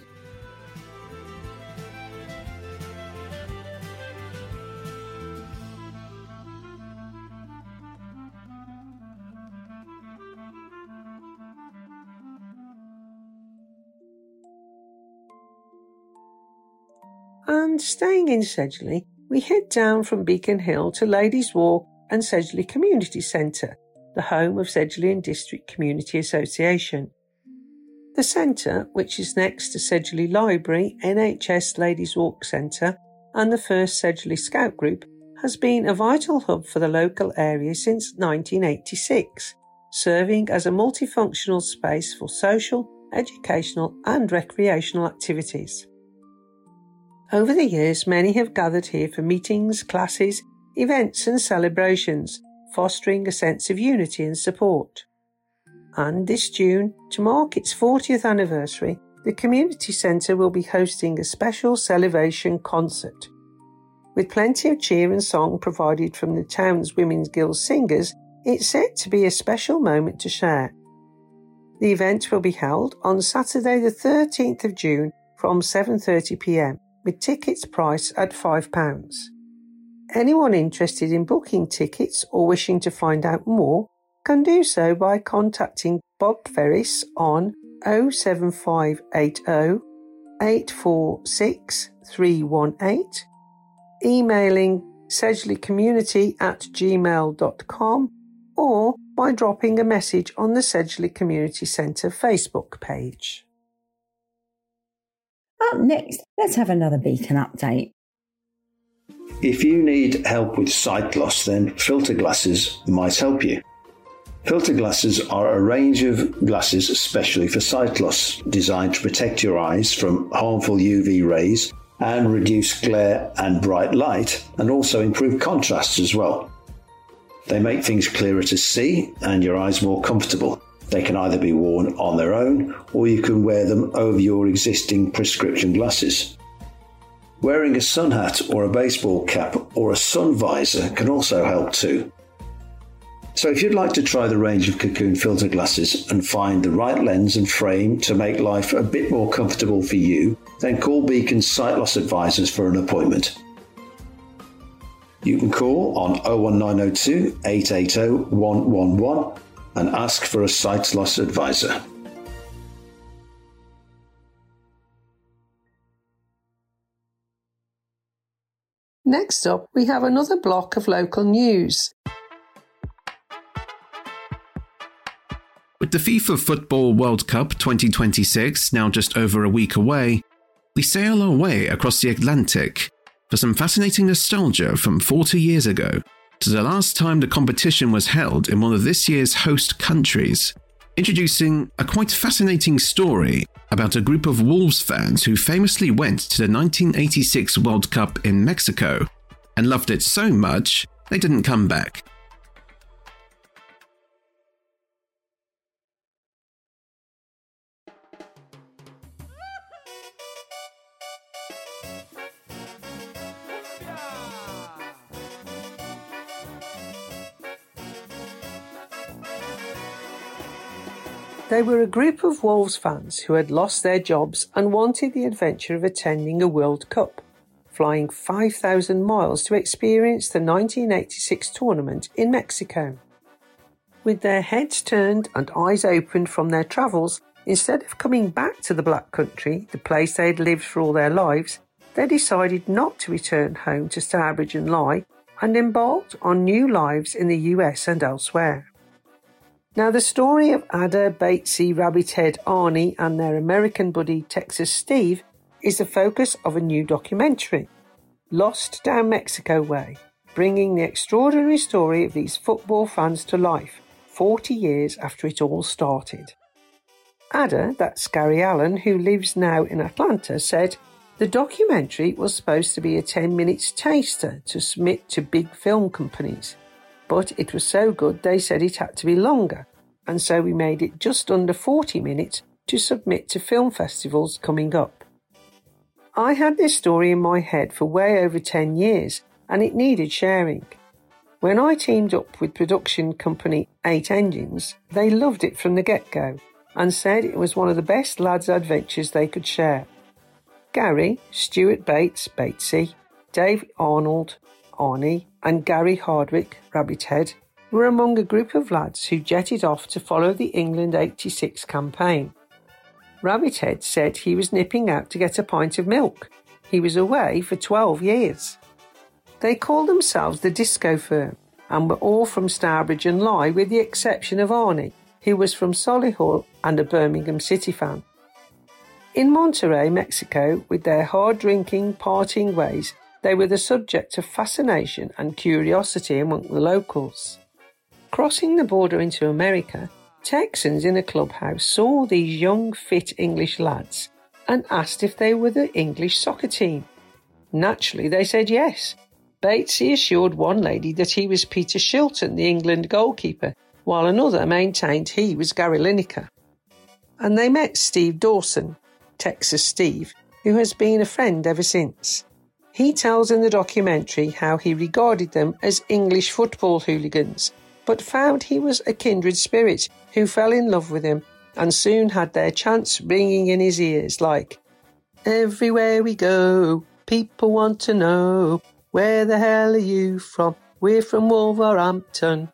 And staying in Sedgley, we head down from Beacon Hill to Ladies Walk and Sedgley Community Centre, the home of Sedgley and District Community Association. The centre, which is next to Sedgley Library, NHS Ladies Walk Centre and the first Sedgley Scout Group, has been a vital hub for the local area since 1986, serving as a multifunctional space for social, educational and recreational activities. Over the years, many have gathered here for meetings, classes, events and celebrations, fostering a sense of unity and support. And this June, to mark its 40th anniversary, the Community Centre will be hosting a special celebration concert. With plenty of cheer and song provided from the town's Women's Guild singers, it's set to be a special moment to share. The event will be held on Saturday the 13th of June from 7:30pm, with tickets priced at £5. Anyone interested in booking tickets or wishing to find out more can do so by contacting Bob Ferris on 07580 846 318, emailing sedgleycommunity@gmail.com, or by dropping a message on the Sedgley Community Centre Facebook page.
Up next, let's have another Beacon update.
If you need help with sight loss, then filter glasses might help you. Filter glasses are a range of glasses especially for sight loss, designed to protect your eyes from harmful UV rays and reduce glare and bright light, and also improve contrast as well. They make things clearer to see and your eyes more comfortable. They can either be worn on their own, or you can wear them over your existing prescription glasses. Wearing a sun hat or a baseball cap or a sun visor can also help too. So if you'd like to try the range of Cocoon filter glasses and find the right lens and frame to make life a bit more comfortable for you, then call Beacon's Sight Loss Advisors for an appointment. You can call on 01902 880 111 and ask for a sight loss advisor.
Next up, we have another block of local news.
With the FIFA Football World Cup 2026 now just over a week away, we sail our way across the Atlantic for some fascinating nostalgia from 40 years ago to the last time the competition was held in one of this year's host countries, introducing a quite fascinating story about a group of Wolves fans who famously went to the 1986 World Cup in Mexico and loved it so much they didn't come back.
They were a group of Wolves fans who had lost their jobs and wanted the adventure of attending a World Cup, flying 5,000 miles to experience the 1986 tournament in Mexico. With their heads turned and eyes opened from their travels, instead of coming back to the Black Country, the place they had lived for all their lives, they decided not to return home to Stourbridge and Lye and embarked on new lives in the US and elsewhere. Now, the story of Ada, Batesy, Rabbithead, Arnie and their American buddy Texas Steve is the focus of a new documentary, Lost Down Mexico Way, bringing the extraordinary story of these football fans to life 40 years after it all started. Ada, that's Gary Allen, who lives now in Atlanta, said the documentary was supposed to be a 10-minute taster to submit to big film companies. But it was so good they said it had to be longer, and so we made it just under 40 minutes to submit to film festivals coming up. I had this story in my head for way over 10 years, and it needed sharing. When I teamed up with production company 8 Engines, they loved it from the get-go, and said it was one of the best lads' adventures they could share. Gary, Stuart Bates, Batesy, Dave Arnold, Arnie, and Gary Hardwick, Rabbithead, were among a group of lads who jetted off to follow the England '86 campaign. Rabbithead said he was nipping out to get a pint of milk. he was away for 12 years. They called themselves the Disco Firm and were all from Stourbridge and Lye, with the exception of Arnie, who was from Solihull and a Birmingham City fan. In Monterrey, Mexico, with their hard-drinking, partying ways, they were the subject of fascination and curiosity among the locals. Crossing the border into America, Texans in a clubhouse saw these young, fit English lads and asked if they were the English soccer team. Naturally, they said yes. Batesy assured one lady that he was Peter Shilton, the England goalkeeper, while another maintained he was Gary Lineker. And they met Steve Dawson, Texas Steve, who has been a friend ever since. He tells in the documentary how he regarded them as English football hooligans, but found he was a kindred spirit who fell in love with him and soon had their chants ringing in his ears like, "Everywhere we go, people want to know, where the hell are you from? We're from Wolverhampton."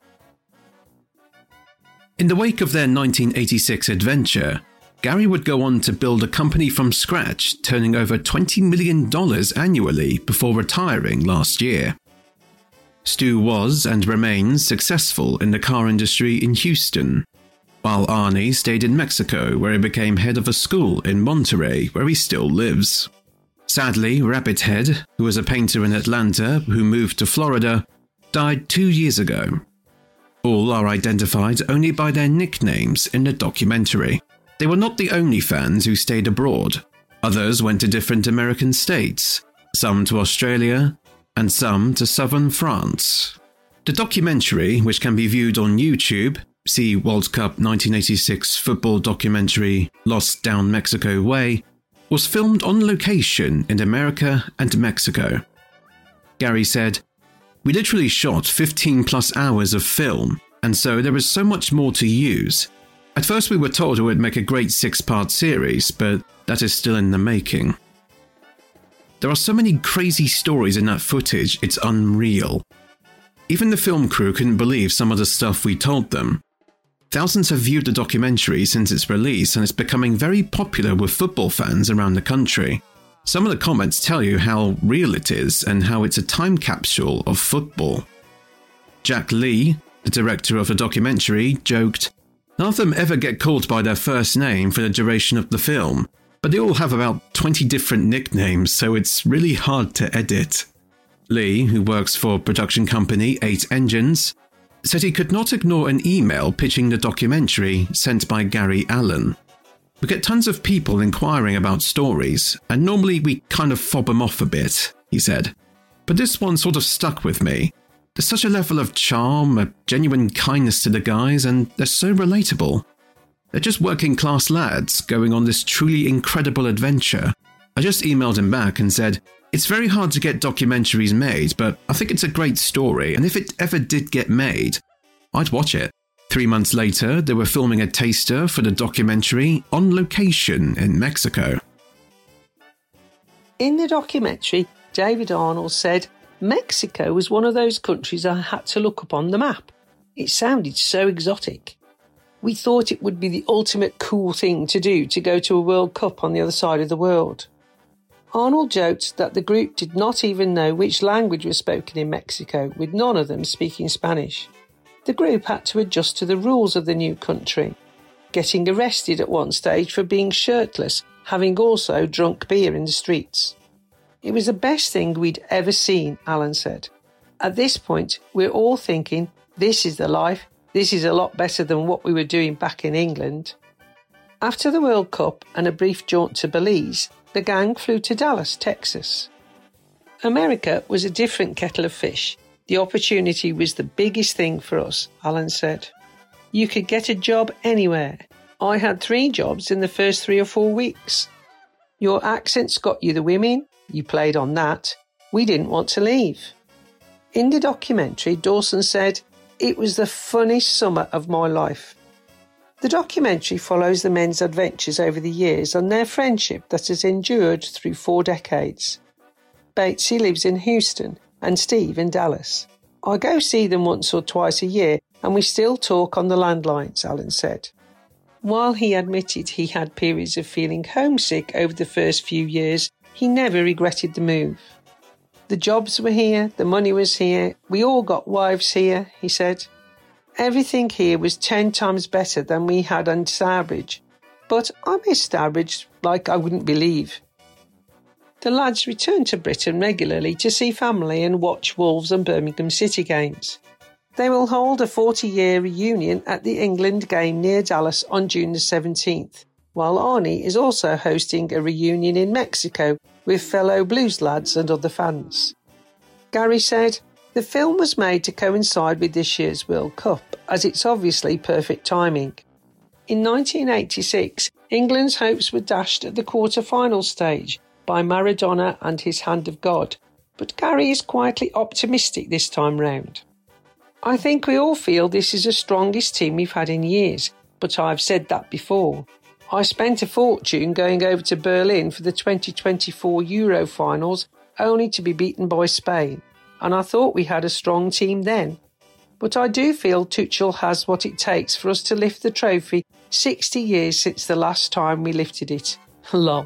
In the wake of their 1986 adventure, Gary would go on to build a company from scratch, turning over $20 million annually before retiring last year. Stu was and remains successful in the car industry in Houston, while Arnie stayed in Mexico, where he became head of a school in Monterrey, where he still lives. Sadly, Rabbit Head, who was a painter in Atlanta who moved to Florida, died 2 years ago. All are identified only by their nicknames in the documentary. They were not the only fans who stayed abroad. Others went to different American states, some to Australia, and some to southern France. The documentary, which can be viewed on YouTube, see World Cup 1986 football documentary Lost Down Mexico Way, was filmed on location in America and Mexico. Gary said, "We literally shot 15 plus hours of film, and so there was so much more to use. At first we were told it would make a great 6-part series, but that is still in the making." There are so many crazy stories in that footage, it's unreal. Even the film crew couldn't believe some of the stuff we told them. Thousands have viewed the documentary since its release, and it's becoming very popular with football fans around the country. Some of the comments tell you how real it is and how it's a time capsule of football. Jack Lee, the director of the documentary, joked, "None of them ever get called by their first name for the duration of the film, but they all have about 20 different nicknames, so it's really hard to edit." Lee, who works for production company 8 Engines, said he could not ignore an email pitching the documentary sent by Gary Allen. "We get tons of people inquiring about stories, and normally we kind of fob them off a bit," he said. "But this one sort of stuck with me. There's such a level of charm, a genuine kindness to the guys, and they're so relatable. They're just working class lads going on this truly incredible adventure." I just emailed him back and said, "It's very hard to get documentaries made, but I think it's a great story, and if it ever did get made, I'd watch it." 3 months later, they were filming a taster for the documentary on location in Mexico.
In the documentary, David Arnold said, "Mexico was one of those countries I had to look up on the map. It sounded so exotic. We thought it would be the ultimate cool thing to do to go to a World Cup on the other side of the world." Arnold joked that the group did not even know which language was spoken in Mexico, with none of them speaking Spanish. The group had to adjust to the rules of the new country, getting arrested at one stage for being shirtless, having also drunk beer in the streets. "It was the best thing we'd ever seen," Alan said. "At this point, we're all thinking, this is the life, this is a lot better than what we were doing back in England." After the World Cup and a brief jaunt to Belize, the gang flew to Dallas, Texas. America was a different kettle of fish. The opportunity was the biggest thing for us, Alan said. "You could get a job anywhere. I had 3 jobs in the first 3 or 4 weeks. Your accents got you the women. You played on that. We didn't want to leave." In the documentary, Dawson said, "It was the funnest summer of my life." The documentary follows the men's adventures over the years and their friendship that has endured through 4 decades. Batesy lives in Houston and Steve in Dallas. "I go see them once or twice a year and we still talk on the landlines," Alan said. While he admitted he had periods of feeling homesick over the first few years, he never regretted the move. The jobs were here, the money was here, we all got wives here, he said. Everything here was 10 times better than we had on Stourbridge, but I missed Stourbridge like I wouldn't believe. The lads returned to Britain regularly to see family and watch Wolves and Birmingham City games. They will hold a 40-year reunion at the England game near Dallas on June the 17th, while Arnie is also hosting a reunion in Mexico with fellow Blues lads and other fans. Gary said, "The film was made to coincide with this year's World Cup, as it's obviously perfect timing. In 1986, England's hopes were dashed at the quarter-final stage by Maradona and his Hand of God, but Gary is quietly optimistic this time round. I think we all feel this is the strongest team we've had in years, but I've said that before. I spent a fortune going over to Berlin for the 2024 Euro finals only to be beaten by Spain, and I thought we had a strong team then. But I do feel Tuchel has what it takes for us to lift the trophy 60 years since the last time we lifted it. Lol."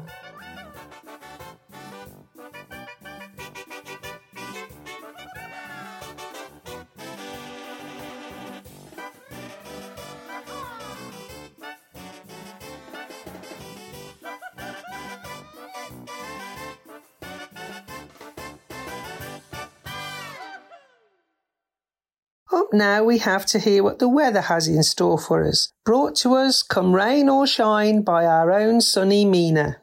Up now we have to hear what the weather has in store for us, brought to us come rain or shine by our own sunny Mina.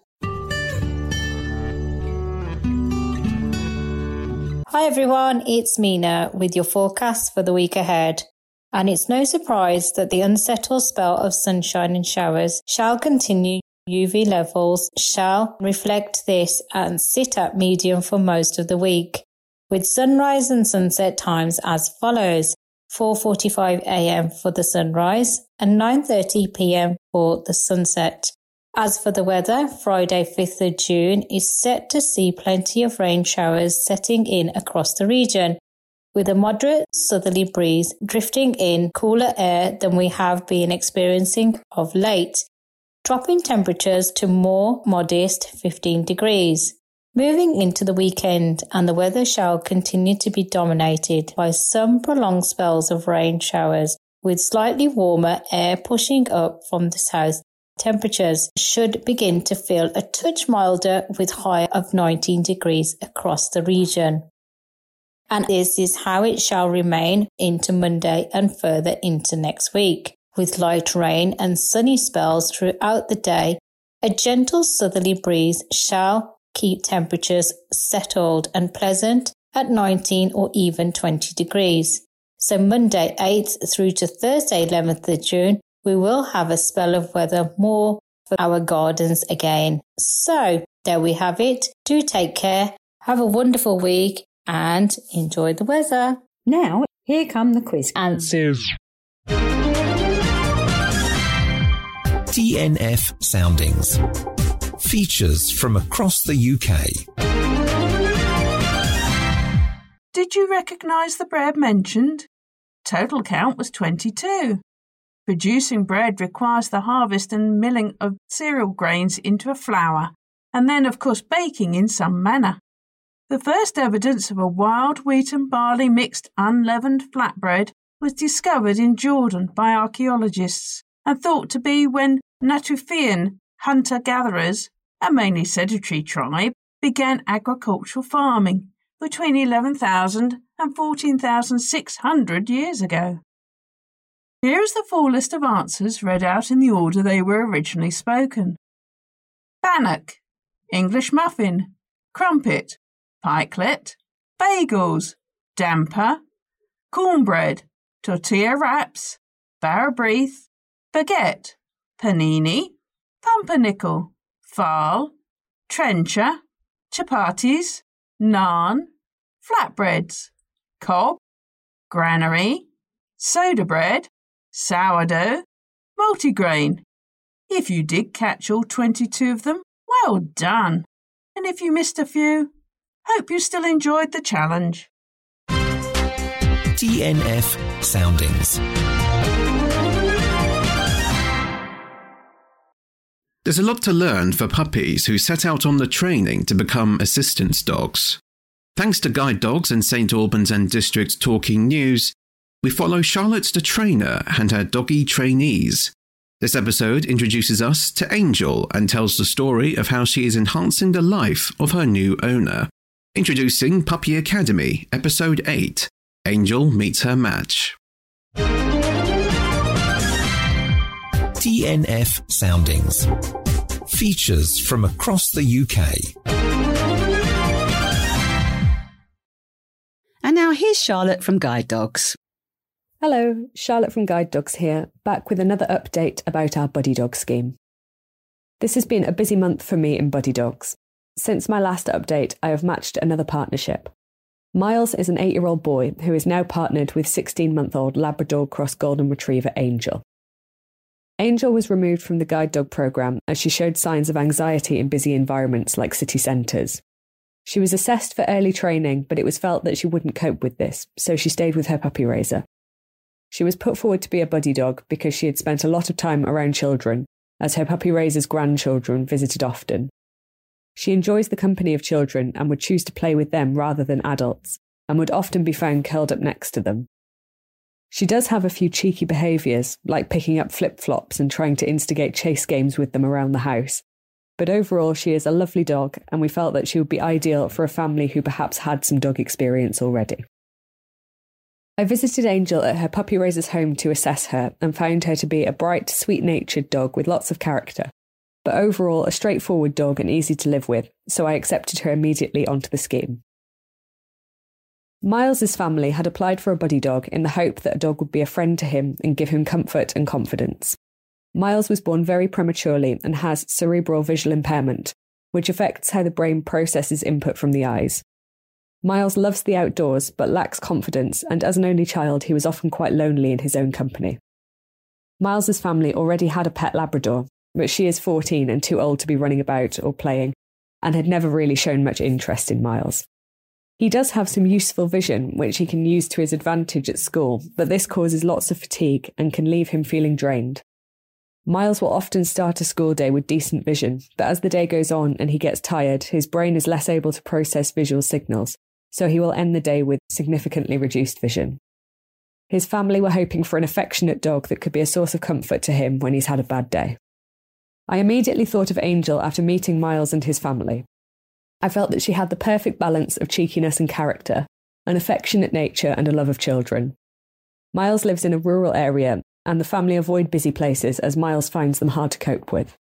Hi everyone, it's Mina with your forecast for the week ahead. And it's no surprise that the unsettled spell of sunshine and showers shall continue. UV levels shall reflect this and sit at medium for most of the week, with sunrise and sunset times as follows: 4:45 a.m. for the sunrise and 9:30 p.m. for the sunset. As for the weather, Friday 5th of June is set to see plenty of rain showers setting in across the region, with a moderate southerly breeze drifting in cooler air than we have been experiencing of late, dropping temperatures to more modest 15 degrees. Moving into the weekend, and the weather shall continue to be dominated by some prolonged spells of rain showers, with slightly warmer air pushing up from the south. Temperatures should begin to feel a touch milder, with high of 19 degrees across the region. And this is how it shall remain into Monday and further into next week, with light rain and sunny spells throughout the day. A gentle southerly breeze shall keep temperatures settled and pleasant at 19 or even 20 degrees. So Monday 8th through to Thursday 11th of June, we will have a spell of weather more for our gardens again. So there we have it. Do take care, have a wonderful week and enjoy the weather.
Now, here come the quiz answers.
DNF Soundings. Features from across the UK.
Did you recognise the bread mentioned? Total count was 22. Producing bread requires the harvest and milling of cereal grains into a flour, and then, of course, baking in some manner. The first evidence of a wild wheat and barley mixed unleavened flatbread was discovered in Jordan by archaeologists, and thought to be when Natufian hunter-gatherers, a mainly sedentary tribe, began agricultural farming between 11,000 and 14,600 years ago. Here is the full list of answers read out in the order they were originally spoken. Bannock, English muffin, crumpet, pikelet, bagels, damper, cornbread, tortilla wraps, barabreath, baguette, panini, pumpernickel, fal, trencher, chapatis, naan, flatbreads, cob, granary, soda bread, sourdough, multigrain. If you did catch all 22 of them, well done. And if you missed a few, hope you still enjoyed the challenge.
DNF Soundings.
There's a lot to learn for puppies who set out on the training to become assistance dogs. Thanks to Guide Dogs and St Albans and District Talking News, we follow Charlotte the trainer and her doggy trainees. This episode introduces us to Angel and tells the story of how she is enhancing the life of her new owner. Introducing Puppy Academy, Episode 8, Angel Meets Her Match.
DNF Soundings. Features from across the UK.
And now here's Charlotte from Guide Dogs.
Hello, Charlotte from Guide Dogs here, back with another update about our Buddy Dog scheme. This has been a busy month for me in Buddy Dogs. Since my last update, I have matched another partnership. Miles is an 8-year-old boy who is now partnered with 16-month-old Labrador Cross Golden Retriever Angel. Angel was removed from the Guide Dog programme as she showed signs of anxiety in busy environments like city centres. She was assessed for early training, but it was felt that she wouldn't cope with this, so she stayed with her puppy raiser. She was put forward to be a buddy dog because she had spent a lot of time around children, as her puppy raiser's grandchildren visited often. She enjoys the company of children and would choose to play with them rather than adults, and would often be found curled up next to them. She does have a few cheeky behaviours, like picking up flip-flops and trying to instigate chase games with them around the house. But overall, she is a lovely dog, and we felt that she would be ideal for a family who perhaps had some dog experience already. I visited Angel at her puppy raiser's home to assess her and found her to be a bright, sweet-natured dog with lots of character, but overall a straightforward dog and easy to live with, so I accepted her immediately onto the scheme. Miles's family had applied for a buddy dog in the hope that a dog would be a friend to him and give him comfort and confidence. Miles was born very prematurely and has cerebral visual impairment, which affects how the brain processes input from the eyes. Miles loves the outdoors but lacks confidence, and as an only child he was often quite lonely in his own company. Miles's family already had a pet Labrador, but she is 14 and too old to be running about or playing, and had never really shown much interest in Miles. He does have some useful vision, which he can use to his advantage at school, but this causes lots of fatigue and can leave him feeling drained. Miles will often start a school day with decent vision, but as the day goes on and he gets tired, his brain is less able to process visual signals, so he will end the day with significantly reduced vision. His family were hoping for an affectionate dog that could be a source of comfort to him when he's had a bad day. I immediately thought of Angel after meeting Miles and his family. I felt that she had the perfect balance of cheekiness and character, an affectionate nature and a love of children. Miles lives in a rural area, and the family avoid busy places as Miles finds them hard to cope with.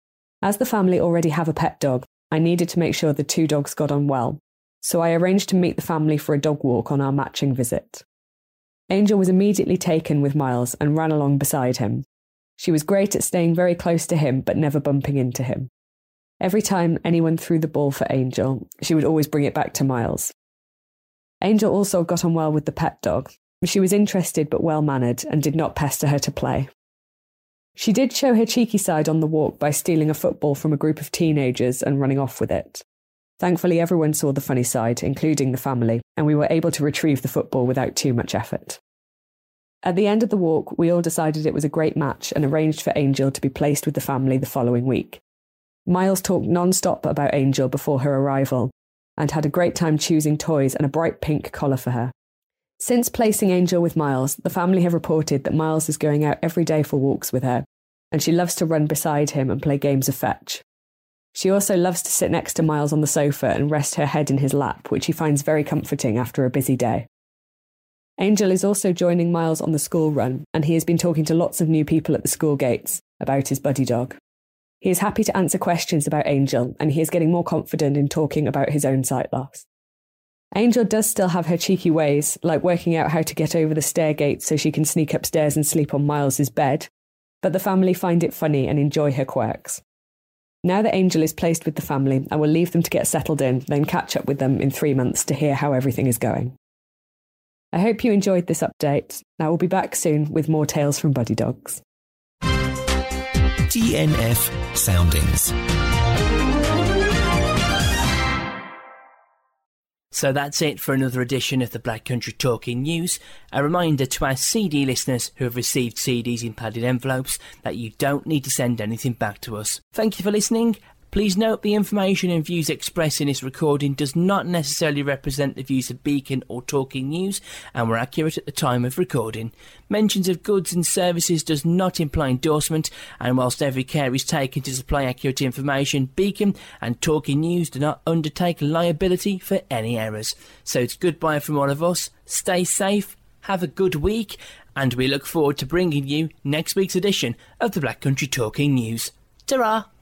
As the family already have a pet dog, I needed to make sure the two dogs got on well, so I arranged to meet the family for a dog walk on our matching visit. Angel was immediately taken with Miles and ran along beside him. She was great at staying very close to him but never bumping into him. Every time anyone threw the ball for Angel, she would always bring it back to Miles. Angel also got on well with the pet dog. She was interested but well-mannered and did not pester her to play. She did show her cheeky side on the walk by stealing a football from a group of teenagers and running off with it. Thankfully, everyone saw the funny side, including the family, and we were able to retrieve the football without too much effort. At the end of the walk, we all decided it was a great match and arranged for Angel to be placed with the family the following week. Miles talked non-stop about Angel before her arrival and had a great time choosing toys and a bright pink collar for her. Since placing Angel with Miles, the family have reported that Miles is going out every day for walks with her, and she loves to run beside him and play games of fetch. She also loves to sit next to Miles on the sofa and rest her head in his lap, which he finds very comforting after a busy day. Angel is also joining Miles on the school run, and he has been talking to lots of new people at the school gates about his buddy dog. He is happy to answer questions about Angel, and he is getting more confident in talking about his own sight loss. Angel does still have her cheeky ways, like working out how to get over the stair gate so she can sneak upstairs and sleep on Miles's bed, but the family find it funny and enjoy her quirks. Now that Angel is placed with the family, I will leave them to get settled in, then catch up with them in 3 months to hear how everything is going. I hope you enjoyed this update. I will be back soon with more tales from Buddy Dogs.
DNF Soundings.
So that's it for another edition of the Black Country Talking News. A reminder to our CD listeners who have received CDs in padded envelopes that you don't need to send anything back to us. Thank you for listening. Please note the information and views expressed in this recording does not necessarily represent the views of Beacon or Talking News and were accurate at the time of recording. Mentions of goods and services does not imply endorsement, and whilst every care is taken to supply accurate information, Beacon and Talking News do not undertake liability for any errors. So it's goodbye from all of us. Stay safe, have a good week, and we look forward to bringing you next week's edition of the Black Country Talking News. Ta-ra!